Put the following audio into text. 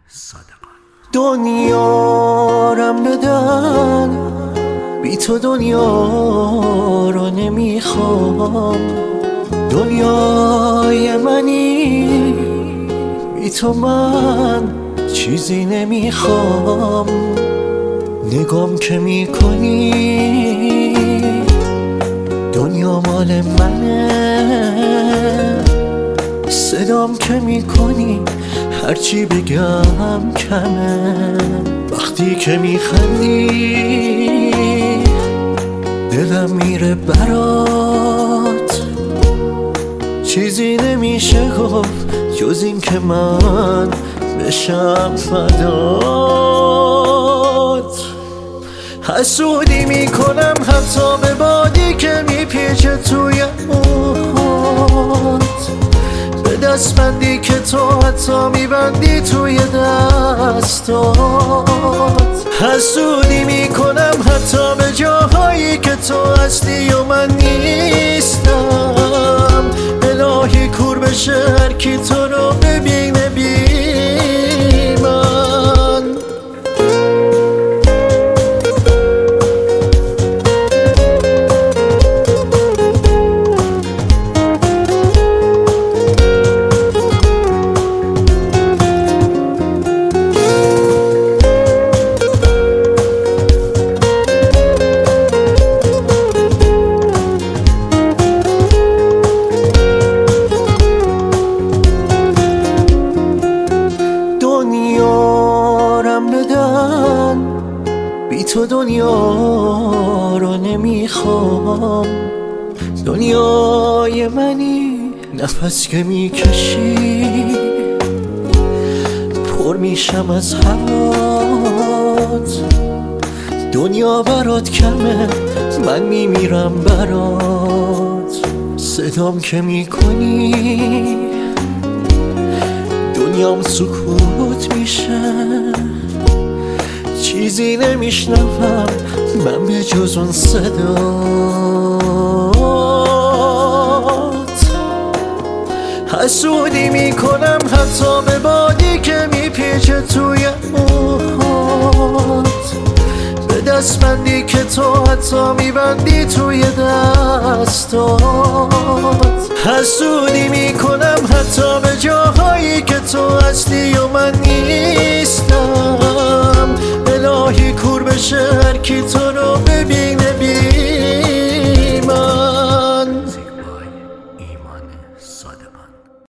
صادقان. دنیارم بدن، بی تو دنیا رو نمیخوام. دنیای منی، بی تو من چیزی نمیخوام. نگام که میکنی دنیا مال منه، صدام که میکنی هرچی بگم کمه. وقتی که میخندی دلم میره برات، چیزی نمیشه گفت جز این که من بشم فدات. حسودی میکنم حتی به بادی که میپیچه توی موهات، به دستبندی که تو حتی میبندی توی دستات. حسودی میکنم حتی به جاهایی که تو هستی و من نیستم. الهی کور بشه هر کی تو رو ببینه بی من. دنیارم بدن، بی تو دنیا رو نمیخوام. دنیای منی، نفس که میکشی پر میشم از هوات. دنیا برات کمه، من میمیرم برات. صدام که میکنی دنیام سکوت میشه، چیزی نمیشنوم من به جز اون صدات. حسودی میکنم حتی به بادی که میپیچه توی موهات، به دستبندی که تو حتی میبندی توی دستات. حسودی میکنم حتی به جاهایی که تو هستی و من